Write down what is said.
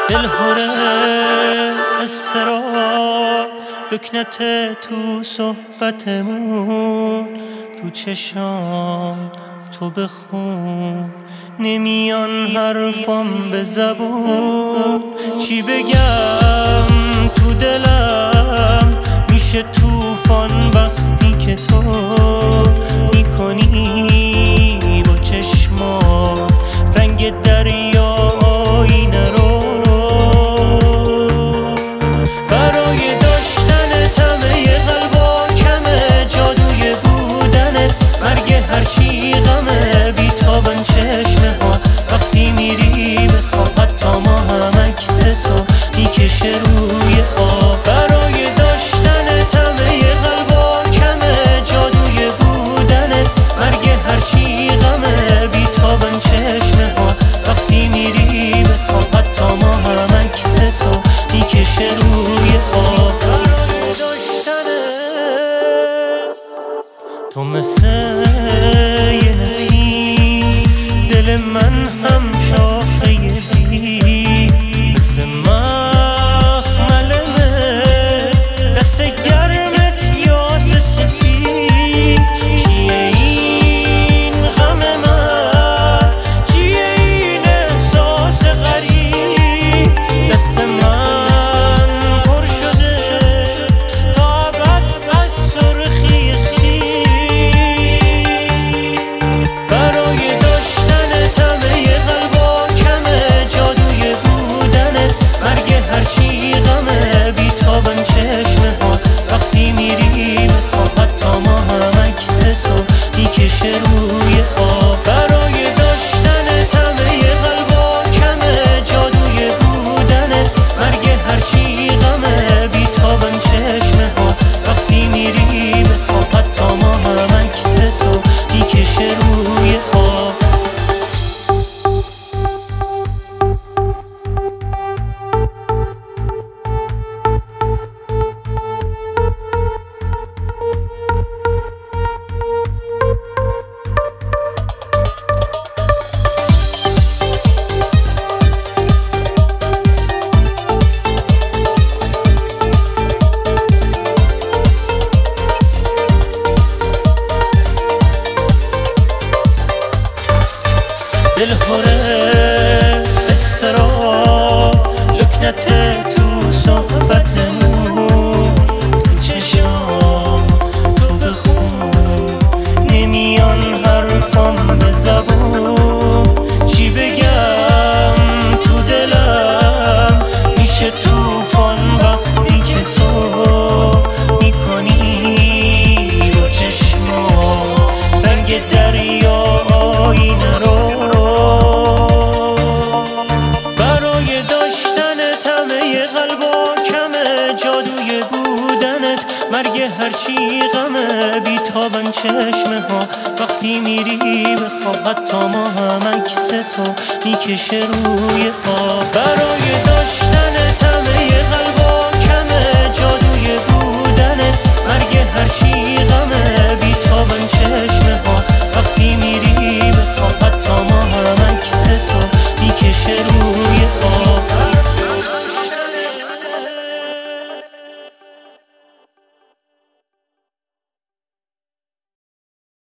دل هره استراب لکنت تو صحبتمون، تو چشام تو بخون، نمیان حرفام به زبون. چی بگم تو دلم میشه طوفان وقتی که تو میکنی با چشمات رنگ دریا آینه رو. برای داشتن طمع قلبا کمه، جادوی بودنت مرگ هرچی غمه. بیتابن چشمه ها وقتی میری بخواب، حتی ما هم عکس تو میکشه روی آب. برای داشتن طمع قلبا کمه، جادوی بودنت مرگ هرچی غمه. بیتابن چشمه ها وقتی میری بخواب، حتی ما هم عکس تو میکشه روی آب. برای داشتن تو مثل یه نسیم، دل من هم شاخه بی، مثل مخملمه دست گرمت یاس سفید. چیه این غم من، چیه این احساس غریب؟ دست من پر شده تا ابد از سرخی سیب. برای داشتن طمع قلبا کمه، جادوی بودنت مرگ هرچی غمه. بیتابن چشمه ها وقتی میری بخواب، حتی ما هم عکس تو میکشه روی آب. برای داشتن طمع قلبا کمه، جادوی بودنت مرگ هرچی غمه. بیتابن چشمه ها وقتی میری بخواب، حتی ما هم عکس تو میکشه روی آب. دل هره استراب لکنت تو صحبتمون، تو چشام تو بخون، نمیان حرفام به زبون. چی بگم تو دلم میشه طوفان وقتی که تو میکنی با چشمات رنگ دریا آینه رو. برای داشتن طمع قلبا کمه، جادوی بودنت مرگ هرچی غمه. بیتابن چشمه ها وقتی میری بخواب، حتی ما هم عکس تو میکشه روی آب.